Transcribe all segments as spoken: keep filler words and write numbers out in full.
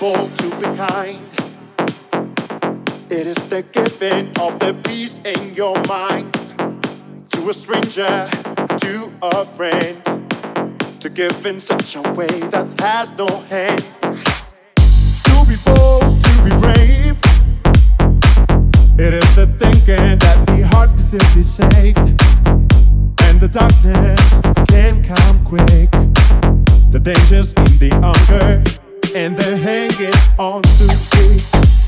humble to be kind. It is the giving of the peace in your mind. To a stranger, to a friend. To give in such a way that has no hand. To be bold, to be brave. It is the thinking that the heart can still be saved. And the darkness can come quick. The dangers in the hunger, and they're hanging on to it.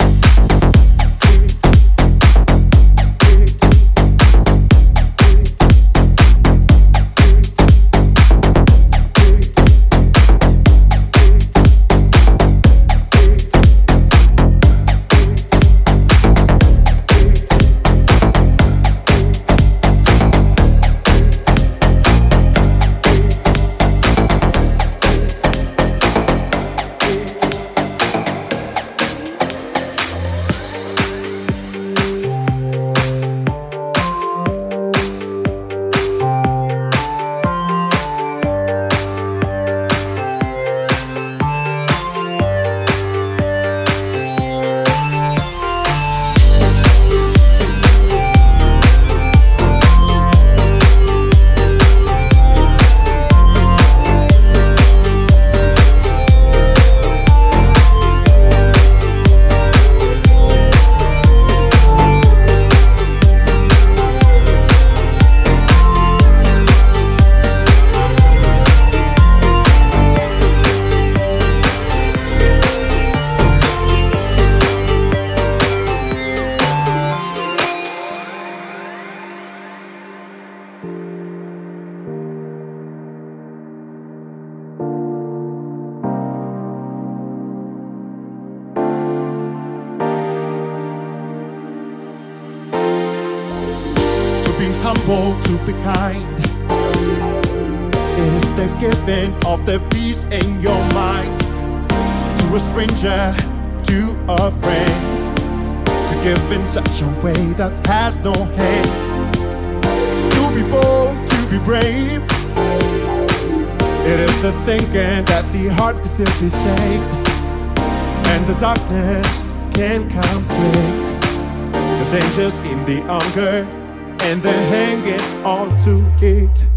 Be humble, to be kind. It is the giving of the peace in your mind. To a stranger, to a friend. To give in such a way that has no hand. To be bold, to be brave. It is the thinking that the heart can still be saved. And the darkness can come quick. The dangers in the hunger, and they're hanging on to it.